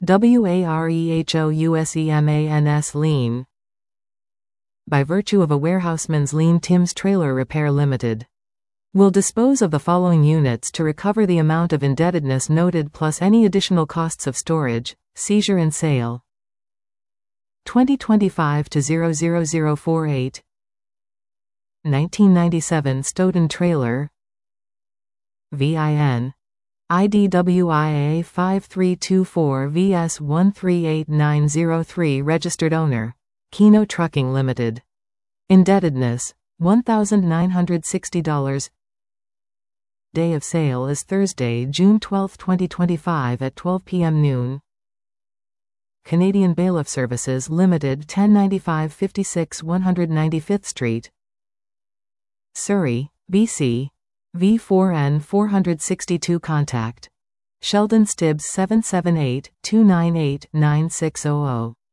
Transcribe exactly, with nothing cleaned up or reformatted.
WAREHOUSEMANS lien. By virtue of a warehouseman's lien, Tim's Trailer Repair Limited will dispose of the following units to recover the amount of indebtedness noted plus any additional costs of storage, seizure and sale. twenty twenty-five to zero zero zero four eight. nineteen ninety-seven Stoughton Trailer V I N I D W I A five three two four V S one three eight nine zero three. Registered owner Keno Trucking Limited. Indebtedness one thousand nine hundred sixty dollars. Day of sale is Thursday, June twelfth, twenty twenty-five at twelve p m noon. Canadian Bailiff Services Limited, ten ninety-five fifty-six one hundred ninety-fifth Street, Surrey, B C, V four N four six two. Contact Sheldon Stibbs seven seven eight, two nine eight, nine six zero zero.